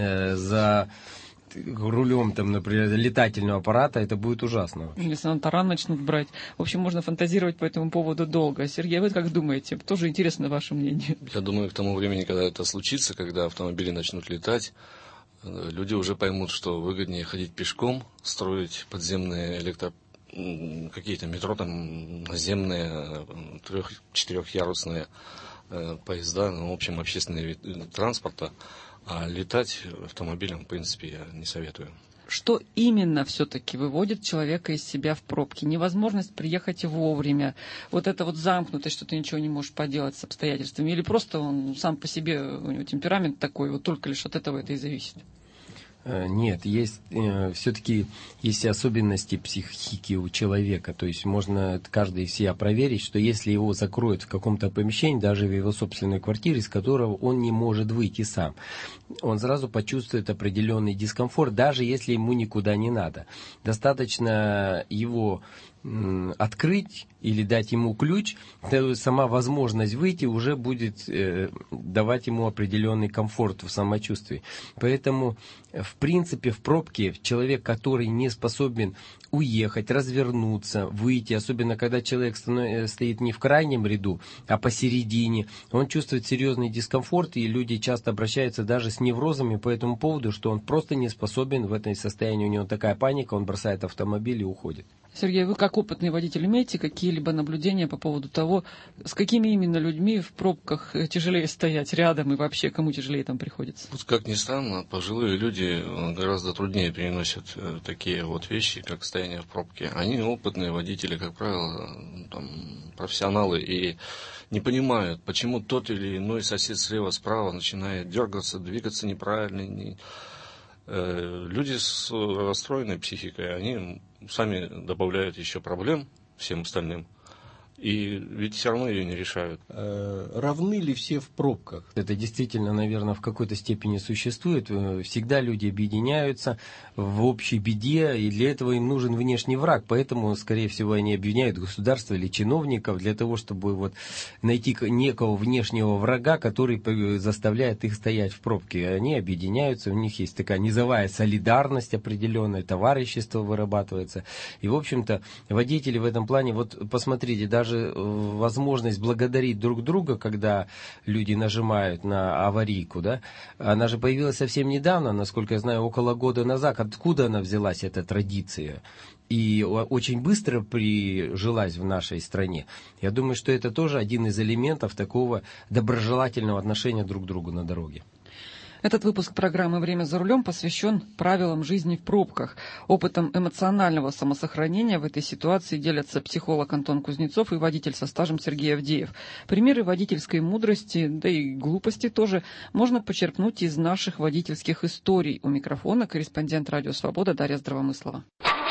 за рулем, там, например, летательного аппарата, это будет ужасно. Если на таран начнут брать. В общем, можно фантазировать по этому поводу долго. Сергей, вы как думаете? Тоже интересно ваше мнение. Я думаю, к тому времени, когда это случится, когда автомобили начнут летать, люди уже поймут, что выгоднее ходить пешком, строить подземные какие-то метро, там, наземные, 3-4-ярусные поезда, в общем, общественный вид транспорта. А летать автомобилем, в принципе, я не советую. Что именно все-таки выводит человека из себя в пробке? Невозможность приехать вовремя, вот это вот замкнутость, что ты ничего не можешь поделать с обстоятельствами, или просто он сам по себе, у него темперамент такой, вот только лишь от этого это и зависит? Нет, все-таки есть особенности психики у человека. То есть можно каждый из себя проверить, что если его закроют в каком-то помещении, даже в его собственной квартире, из которого он не может выйти сам, он сразу почувствует определенный дискомфорт, даже если ему никуда не надо. Достаточно его открыть или дать ему ключ, то сама возможность выйти уже будет давать ему определенный комфорт в самочувствии. Поэтому, в принципе, в пробке человек, который не способен уехать, развернуться, выйти, особенно когда человек стоит не в крайнем ряду, а посередине, он чувствует серьезный дискомфорт, и люди часто обращаются даже с неврозами по этому поводу, что он просто не способен в этом состоянии, у него такая паника, он бросает автомобиль и уходит. Сергей, вы как опытный водитель имеете какие-либо наблюдения по поводу того, с какими именно людьми в пробках тяжелее стоять рядом и вообще кому тяжелее там приходится? Как ни странно, пожилые люди гораздо труднее переносят такие вот вещи, как стояние в пробке. Они опытные водители, как правило, там, профессионалы, и не понимают, почему тот или иной сосед слева-справа начинает дергаться, двигаться неправильно. Люди с расстроенной психикой, они сами добавляют еще проблем всем остальным. И ведь все равно ее не решают. Равны ли все в пробках? Это действительно, наверное, в какой-то степени существует. Всегда люди объединяются в общей беде, и для этого им нужен внешний враг. Поэтому, скорее всего, они объединяют государство или чиновников для того, чтобы вот найти некого внешнего врага, который заставляет их стоять в пробке. Они объединяются, у них есть такая низовая солидарность определенная, товарищество вырабатывается. И, в общем-то, водители в этом плане, вот посмотрите, даже возможность благодарить друг друга, когда люди нажимают на аварийку, да, она же появилась совсем недавно, насколько я знаю, около года назад. Откуда она взялась, эта традиция? И очень быстро прижилась в нашей стране. Я думаю, что это тоже один из элементов такого доброжелательного отношения друг к другу на дороге. Этот выпуск программы «Время за рулем» посвящен правилам жизни в пробках. Опытом эмоционального самосохранения в этой ситуации делятся психолог Антон Кузнецов и водитель со стажем Сергей Авдеев. Примеры водительской мудрости, да и глупости тоже, можно почерпнуть из наших водительских историй. У микрофона корреспондент «Радио Свобода» Дарья Здравомыслова.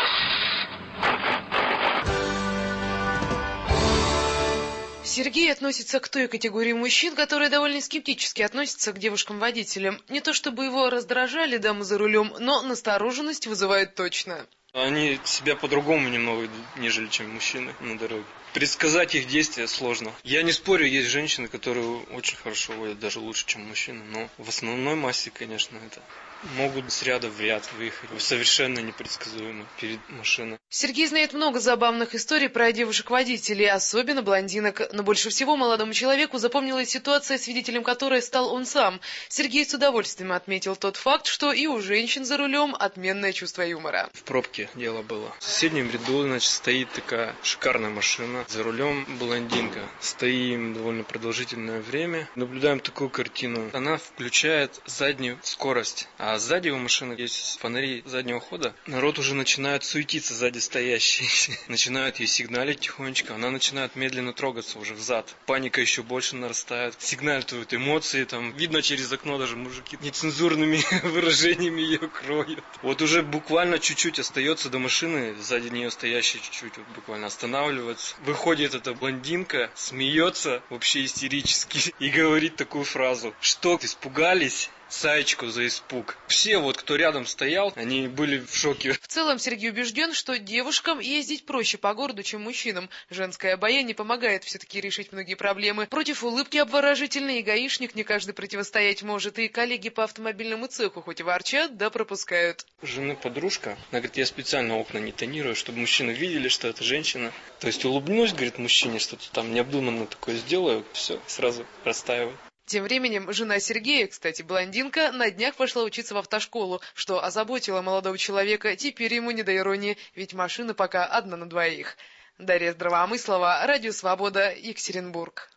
Сергей относится к той категории мужчин, которые довольно скептически относятся к девушкам-водителям. Не то чтобы его раздражали дамы за рулем, но настороженность вызывает точно. Они себя по-другому немного, нежели чем мужчины на дороге. Предсказать их действия сложно. Я не спорю, есть женщины, которые очень хорошо водят, даже лучше, чем мужчины. Но в основной массе, конечно, это могут с ряда в ряд выехать. Совершенно непредсказуемо перед машиной. Сергей знает много забавных историй про девушек-водителей, особенно блондинок. Но больше всего молодому человеку запомнилась ситуация, свидетелем которой стал он сам. Сергей с удовольствием отметил тот факт, что и у женщин за рулем отменное чувство юмора. В пробке дело было. В соседнем ряду, значит, стоит такая шикарная машина. За рулем блондинка. Стоим довольно продолжительное время. Наблюдаем такую картину. Она включает заднюю скорость. А сзади у машины есть фонари заднего хода. Народ уже начинает суетиться сзади стоящие. Начинают ей сигналить тихонечко. Она начинает медленно трогаться уже взад. Паника еще больше нарастает. Сигналят эмоции. Там видно через окно даже мужики нецензурными выражениями ее кроют. Вот уже буквально чуть-чуть остается до машины. Сзади нее стоящий чуть-чуть вот буквально останавливается. Выходит эта блондинка, смеется вообще истерически и говорит такую фразу: «Что, испугались? Саечку за испуг». Все, вот кто рядом стоял, они были в шоке. В целом Сергей убежден, что девушкам ездить проще по городу, чем мужчинам. Женское обаяние помогает все-таки решить многие проблемы. Против улыбки обворожительной и гаишник не каждый противостоять может. И коллеги по автомобильному цеху хоть и ворчат, да пропускают. Жены подружка, она говорит, я специально окна не тонирую, чтобы мужчины видели, что это женщина. То есть улыбнусь, говорит, мужчине, что-то там необдуманно такое сделаю, все, сразу растаиваю. Тем временем жена Сергея, кстати, блондинка, на днях пошла учиться в автошколу, что озаботило молодого человека. Теперь ему не до иронии, ведь машина пока одна на двоих. Дарья Здравомыслова, Радио Свобода, Екатеринбург.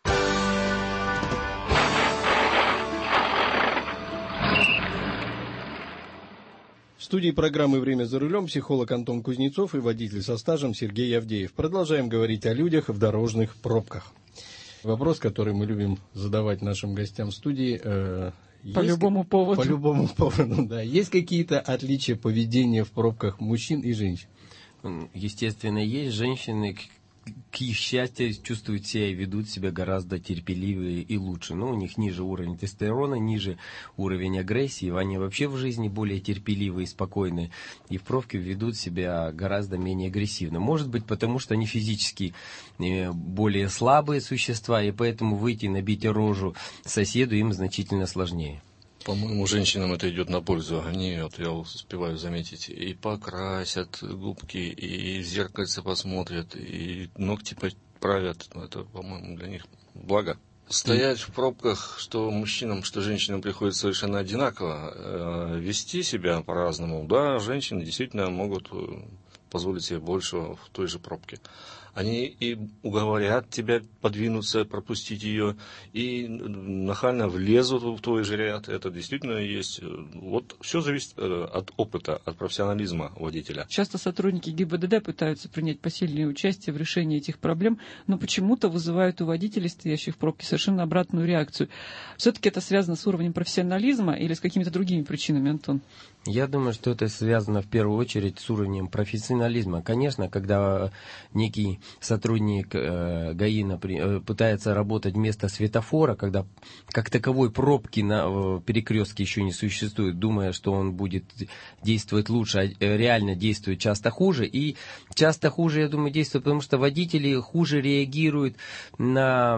В студии программы «Время за рулем» психолог Антон Кузнецов и водитель со стажем Сергей Авдеев. Продолжаем говорить о людях в дорожных пробках. Вопрос, который мы любим задавать нашим гостям в студии. По любому поводу. По любому поводу, да. Есть какие-то отличия поведения в пробках мужчин и женщин? Естественно, есть женщины, к их счастью, чувствуют себя и ведут себя гораздо терпеливее и лучше. Но у них ниже уровень тестостерона, ниже уровень агрессии. Они вообще в жизни более терпеливые и спокойные. И в пробке ведут себя гораздо менее агрессивно. Может быть, потому что они физически более слабые существа, и поэтому выйти и набить рожу соседу им значительно сложнее. По-моему, женщинам это идет на пользу. Они, вот я успеваю заметить, и покрасят губки, и в зеркальце посмотрят, и ногти поправят. Это, по-моему, для них благо. Стоять в пробках, что мужчинам, что женщинам приходится совершенно одинаково. Вести себя по-разному. Да, женщины действительно могут позволить себе больше в той же пробке. Они и уговорят тебя подвинуться, пропустить ее, и нахально влезут в твой же ряд. Это действительно есть. Вот все зависит от опыта, от профессионализма водителя. Часто сотрудники ГИБДД пытаются принять посильное участие в решении этих проблем, но почему-то вызывают у водителей, стоящих в пробке, совершенно обратную реакцию. Все-таки это связано с уровнем профессионализма или с какими-то другими причинами, Антон? Я думаю, что это связано в первую очередь с уровнем профессионализма. Конечно, когда некий сотрудник ГАИ пытается работать вместо светофора, когда как таковой пробки на перекрестке еще не существует, думая, что он будет действовать лучше, а реально действует часто хуже. И часто хуже, я думаю, действует, потому что водители хуже реагируют на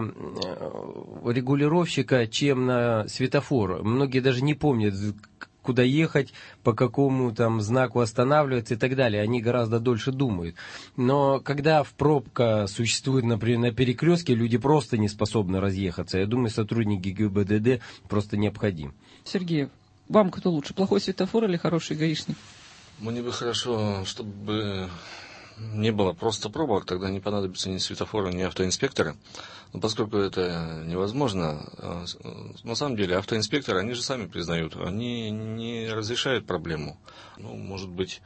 регулировщика, чем на светофор. Многие даже не помнят, куда ехать, по какому там знаку останавливаться и так далее. Они гораздо дольше думают. Но когда в пробка существует, например, на перекрестке, люди просто не способны разъехаться. Я думаю, сотрудники ГИБДД просто необходим. Сергей, вам кто лучше, плохой светофор или хороший гаишник? Мне бы хорошо, чтобы не было просто пробок, тогда не понадобится ни светофора, ни автоинспектора. Но поскольку это невозможно, на самом деле автоинспекторы, они же сами признают, они не разрешают проблему. Ну, может быть,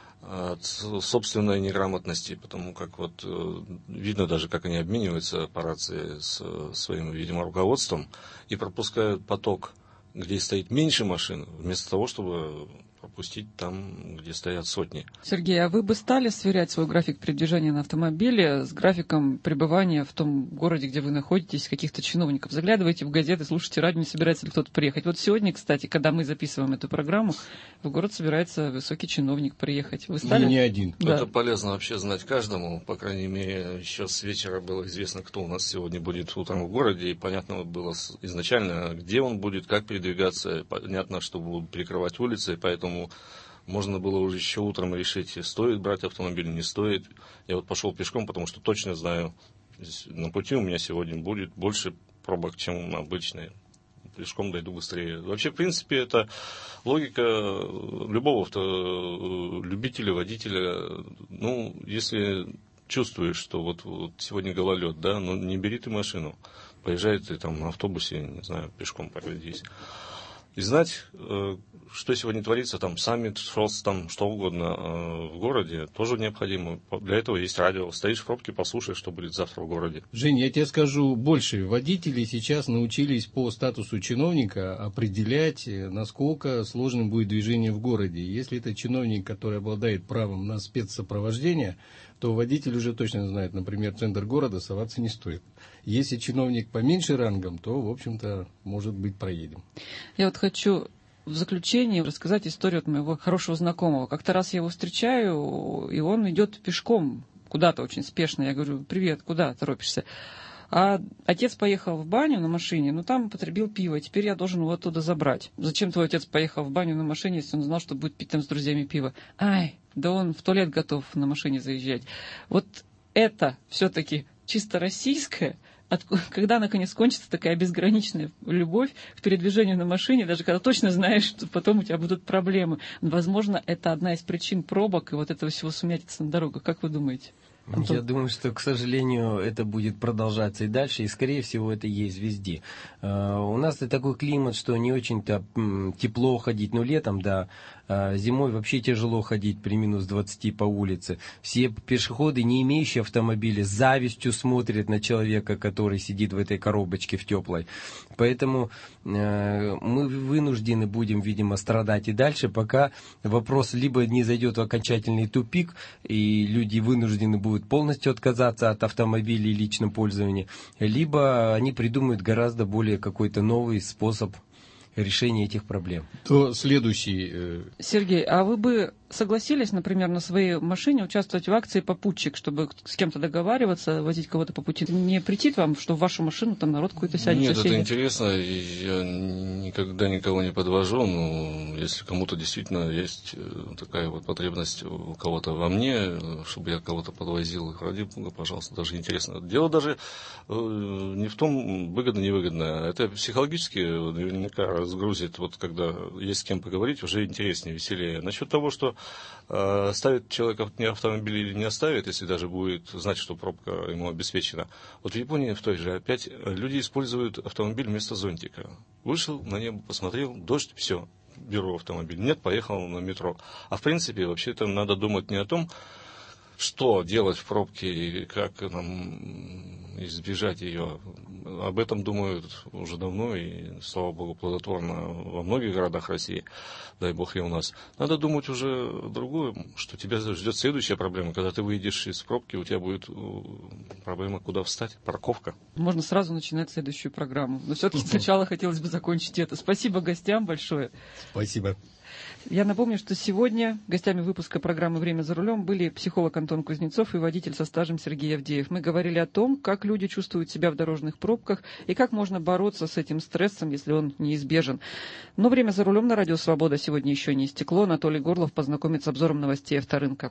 от собственной неграмотности, потому как вот видно даже, как они обмениваются по рации с своим, видимо, руководством и пропускают поток, где стоит меньше машин, вместо того, чтобы пропустить там, где стоят сотни. Сергей, а вы бы стали сверять свой график передвижения на автомобиле с графиком пребывания в том городе, где вы находитесь, каких-то чиновников? Заглядываете в газеты, слушаете радио, не собирается ли кто-то приехать. Вот сегодня, кстати, когда мы записываем эту программу, в город собирается высокий чиновник приехать. Вы стали? Не один. Да. Это полезно вообще знать каждому. По крайней мере, еще с вечера было известно, кто у нас сегодня будет утром в городе. И понятно было изначально, где он будет, как передвигаться. Понятно, что будут перекрывать улицы, поэтому можно было уже еще утром решить, стоит брать автомобиль, не стоит. Я вот пошел пешком, потому что точно знаю, на пути у меня сегодня будет больше пробок, чем обычные. Пешком дойду быстрее. Вообще, в принципе, это логика любого любителя, водителя. Ну, если чувствуешь, что вот сегодня гололед, да, ну не бери ты машину. Поезжай ты там на автобусе, не знаю, пешком пройдись. И знать, что сегодня творится, там саммит, там что угодно в городе, тоже необходимо. Для этого есть радио. Стоишь в пробке, послушаешь, что будет завтра в городе. Жень, я тебе скажу больше. Водители сейчас научились по статусу чиновника определять, насколько сложным будет движение в городе. Если это чиновник, который обладает правом на спецсопровождение, то водитель уже точно знает, например, в центр города соваться не стоит. Если чиновник поменьше рангом, то, в общем-то, может быть, проедем. Я вот хочу в заключение рассказать историю от моего хорошего знакомого. Как-то раз я его встречаю, и он идет пешком куда-то очень спешно. Я говорю: привет, куда торопишься? А отец поехал в баню на машине, но там употребил пиво, теперь я должен его оттуда забрать. Зачем твой отец поехал в баню на машине, если он знал, что будет пить там с друзьями пиво? Ай, да он в туалет готов на машине заезжать. Вот это все-таки чисто российское. Когда, наконец, кончится такая безграничная любовь к передвижению на машине, даже когда точно знаешь, что потом у тебя будут проблемы. Возможно, это одна из причин пробок и вот этого всего сумятицы на дорогах. Как вы думаете? Я думаю, что, к сожалению, это будет продолжаться и дальше, и, скорее всего, это есть везде. У нас такой климат, что не очень-то тепло ходить, но летом, да, Зимой вообще тяжело ходить при минус 20 по улице. Все пешеходы, не имеющие автомобиля, с завистью смотрят на человека, который сидит в этой коробочке в теплой. Поэтому мы вынуждены будем, видимо, страдать и дальше, пока вопрос либо не зайдет в окончательный тупик, и люди вынуждены будут полностью отказаться от автомобилей в личном пользовании, либо они придумают гораздо более какой-то новый способ решения этих проблем. То следующий... Сергей, а вы бы согласились, например, на своей машине участвовать в акции «Попутчик», чтобы с кем-то договариваться, возить кого-то по пути? Не претит вам, что в вашу машину там народ какой-то сядет? Нет, соседи? Это интересно. Я никогда никого не подвожу. Но если кому-то действительно есть такая вот потребность у кого-то во мне, чтобы я кого-то подвозил, ради бога, пожалуйста, даже интересно. Дело даже не в том, выгодно-невыгодно. Это психологически наверняка разгрузит. Вот когда есть с кем поговорить, уже интереснее, веселее. Насчет того, что оставит человек автомобиль или не оставит, если даже будет знать, что пробка ему обеспечена. Вот в Японии в той же опять люди используют автомобиль вместо зонтика. Вышел на небо, посмотрел, дождь, все, беру автомобиль. Нет, поехал на метро. А в принципе, вообще-то надо думать не о том, что делать в пробке и как нам избежать ее. Об этом думают уже давно и, слава богу, плодотворно во многих городах России, дай бог и у нас. Надо думать уже другое, что тебя ждет следующая проблема. Когда ты выйдешь из пробки, у тебя будет проблема, куда встать, парковка. Можно сразу начинать следующую программу. Но все-таки сначала хотелось бы закончить это. Спасибо гостям большое. Спасибо. Я напомню, что сегодня гостями выпуска программы «Время за рулем» были психолог Антон Кузнецов и водитель со стажем Сергей Авдеев. Мы говорили о том, как люди чувствуют себя в дорожных пробках и как можно бороться с этим стрессом, если он неизбежен. Но «Время за рулем» на Радио Свобода сегодня еще не истекло. Анатолий Горлов познакомит с обзором новостей авторынка.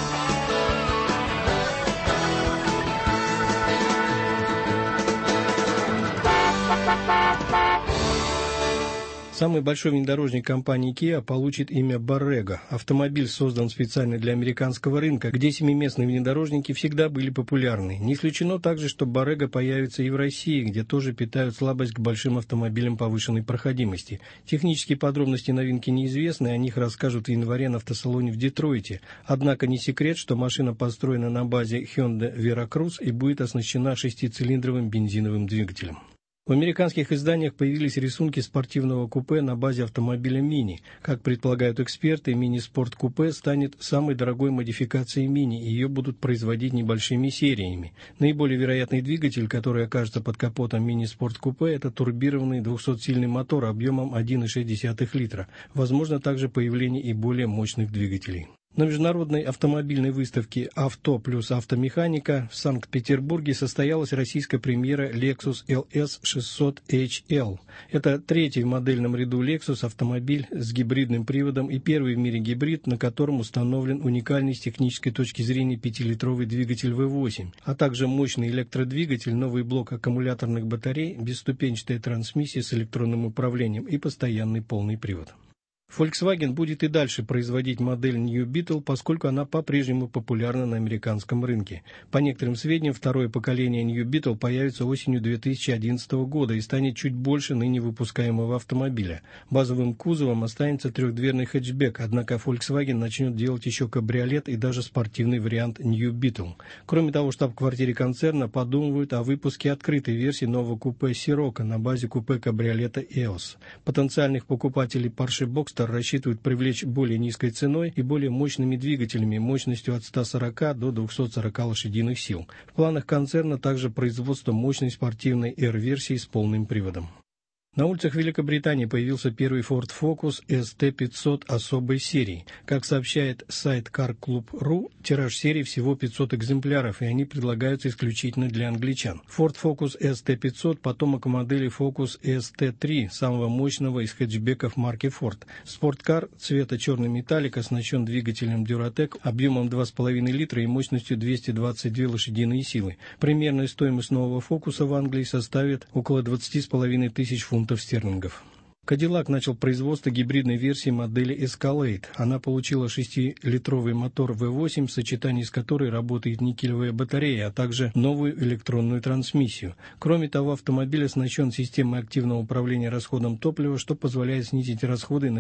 Самый большой внедорожник компании Kia получит имя Borrego. Автомобиль создан специально для американского рынка, где семиместные внедорожники всегда были популярны. Не исключено также, что Borrego появится и в России, где тоже питают слабость к большим автомобилям повышенной проходимости. Технические подробности новинки неизвестны, о них расскажут в январе на автосалоне в Детройте. Однако не секрет, что машина построена на базе Hyundai Veracruz и будет оснащена 6-цилиндровым бензиновым двигателем. В американских изданиях появились рисунки спортивного купе на базе автомобиля Mini. Как предполагают эксперты, мини-спорт-купе станет самой дорогой модификацией Mini, и ее будут производить небольшими сериями. Наиболее вероятный двигатель, который окажется под капотом мини-спорт-купе, это турбированный 200-сильный мотор объемом 1,6 литра. Возможно также появление и более мощных двигателей. На международной автомобильной выставке «Авто плюс автомеханика» в Санкт-Петербурге состоялась российская премьера Lexus LS 600 HL. Это третий в модельном ряду Lexus автомобиль с гибридным приводом и первый в мире гибрид, на котором установлен уникальный с технической точки зрения 5-литровый двигатель V8, а также мощный электродвигатель, новый блок аккумуляторных батарей, бесступенчатая трансмиссия с электронным управлением и постоянный полный привод. Volkswagen будет и дальше производить модель New Beetle, поскольку она по-прежнему популярна на американском рынке. По некоторым сведениям, второе поколение New Beetle появится осенью 2011 года и станет чуть больше ныне выпускаемого автомобиля. Базовым кузовом останется трехдверный хэтчбэк, однако Volkswagen начнет делать еще кабриолет и даже спортивный вариант New Beetle. Кроме того, в штаб-квартире концерна подумывают о выпуске открытой версии нового купе Sirocco на базе купе-кабриолета EOS. Потенциальных покупателей Porsche Boxster рассчитывают привлечь более низкой ценой и более мощными двигателями мощностью от 140 до 240 лошадиных сил. В планах концерна также производство мощной спортивной R-версии с полным приводом. На улицах Великобритании появился первый Ford Focus ST500 особой серии. Как сообщает сайт CarClub.ru, тираж серии всего 500 экземпляров, и они предлагаются исключительно для англичан. Ford Focus ST500 – потомок модели Focus ST3, самого мощного из хэтчбеков марки Ford. Спорткар цвета черный металлик оснащен двигателем Duratec объемом 2,5 литра и мощностью 222 лошадиные силы. Примерная стоимость нового Focus в Англии составит около 20,5 тысяч фунтов стерлингов. Cadillac начал производство гибридной версии модели Escalade. Она получила 6-литровый мотор V8, в сочетании с которой работает никелевая батарея, а также новую электронную трансмиссию. Кроме того, автомобиль оснащен системой активного управления расходом топлива, что позволяет снизить расходы на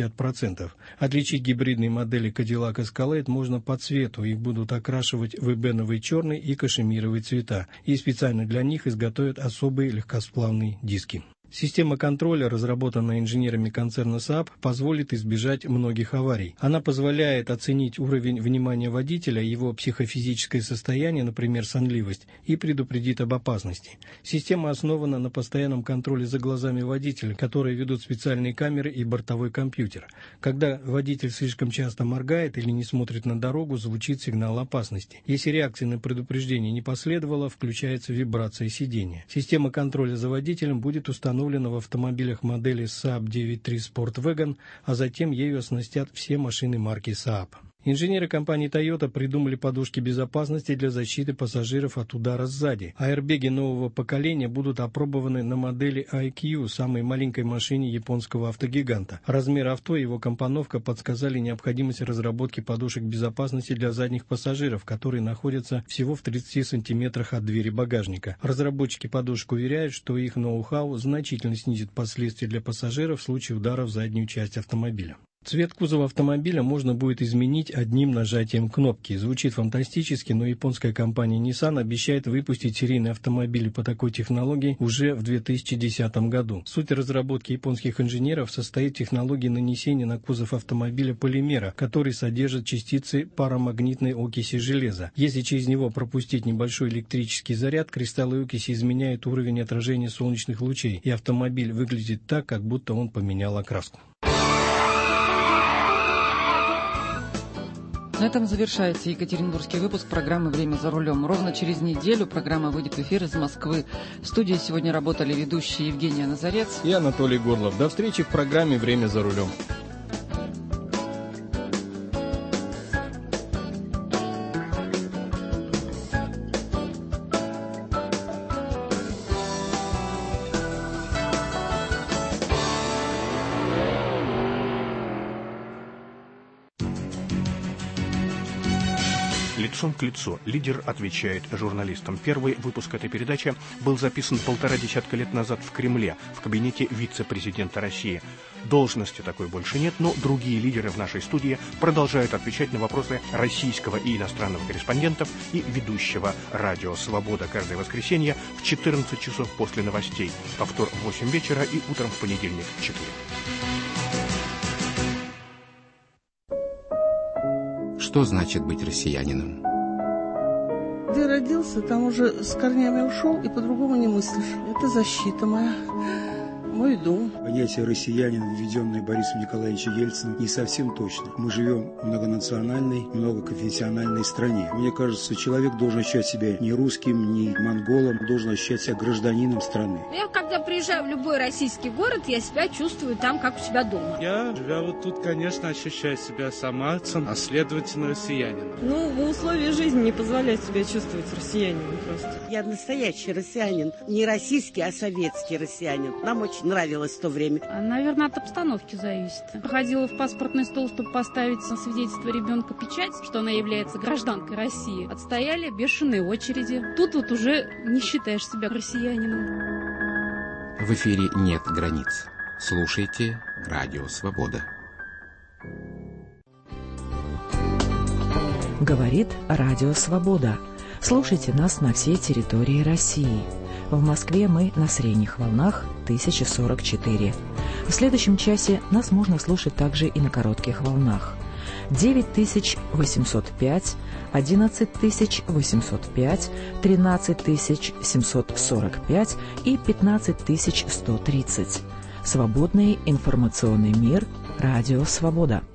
50%. Отличить гибридные модели Cadillac Escalade можно по цвету. Их будут окрашивать в эбеновый черный и кашемировый цвета. И специально для них изготовят особые легкосплавные диски. Система контроля, разработанная инженерами концерна Saab, позволит избежать многих аварий. Она позволяет оценить уровень внимания водителя, его психофизическое состояние, например, сонливость, и предупредит об опасности. Система основана на постоянном контроле за глазами водителя, которые ведут специальные камеры и бортовой компьютер. Когда водитель слишком часто моргает или не смотрит на дорогу, звучит сигнал опасности. Если реакции на предупреждение не последовало, включается вибрация сидения. Система контроля за водителем будет установлена в автомобилях модели Saab 9.3 Sport Wagon, а затем ею оснастят все машины марки Saab. Инженеры компании Toyota придумали подушки безопасности для защиты пассажиров от удара сзади. Аэрбэги нового поколения будут опробованы на модели IQ, самой маленькой машине японского автогиганта. Размер авто и его компоновка подсказали необходимость разработки подушек безопасности для задних пассажиров, которые находятся всего в 30 сантиметрах от двери багажника. Разработчики подушек уверяют, что их ноу-хау значительно снизит последствия для пассажиров в случае удара в заднюю часть автомобиля. Цвет кузова автомобиля можно будет изменить одним нажатием кнопки. Звучит фантастически, но японская компания Nissan обещает выпустить серийные автомобили по такой технологии уже в 2010 году. Суть разработки японских инженеров состоит в технологии нанесения на кузов автомобиля полимера, который содержит частицы парамагнитной окиси железа. Если через него пропустить небольшой электрический заряд, кристаллы окиси изменяют уровень отражения солнечных лучей, и автомобиль выглядит так, как будто он поменял окраску. На этом завершается екатеринбургский выпуск программы «Время за рулем». Ровно через неделю программа выйдет в эфир из Москвы. В студии сегодня работали ведущие Евгения Назарец и Анатолий Горлов. До встречи в программе «Время за рулем». «Лицом к лицу» лидер отвечает журналистам. Первый выпуск этой передачи был записан 1,5 десятка лет назад в Кремле, в кабинете вице-президента России. Должности такой больше нет, но другие лидеры в нашей студии продолжают отвечать на вопросы российского и иностранного корреспондентов и ведущего «Радио Свобода» каждое воскресенье в 14 часов после новостей, повтор в 8 вечера и утром в понедельник в 4. Что значит быть россиянином? Где родился, там уже с корнями ушел, и по-другому не мыслишь. Это защита моя, мой дом. Понятие «россиянин», введенное Борисом Николаевичем Ельциным, не совсем точно. Мы живем в многонациональной, многоконфессиональной стране. Мне кажется, человек должен ощущать себя не русским, не монголом, должен ощущать себя гражданином страны. Я, когда приезжаю в любой российский город, я себя чувствую там, как у себя дома. Я, живя вот тут, конечно, ощущаю себя самарцем, а следовательно россиянином. Ну, условия жизни не позволяют себя чувствовать россиянином просто. Я настоящий россиянин, не российский, а советский россиянин. Нам очень нравилось в то время. Наверное, от обстановки зависит. Ходила в паспортный стол, чтобы поставить на свидетельство ребенка печать, что она является гражданкой России. Отстояли бешеные очереди. Тут вот уже не считаешь себя россиянином. В эфире нет границ. Слушайте «Радио Свобода». Говорит Радио Свобода. Слушайте нас на всей территории России. В Москве мы на средних волнах 1044. В следующем часе нас можно слушать также и на коротких волнах. 9805, 11805, 13745 и 15130. Свободный информационный мир. Радио Свобода.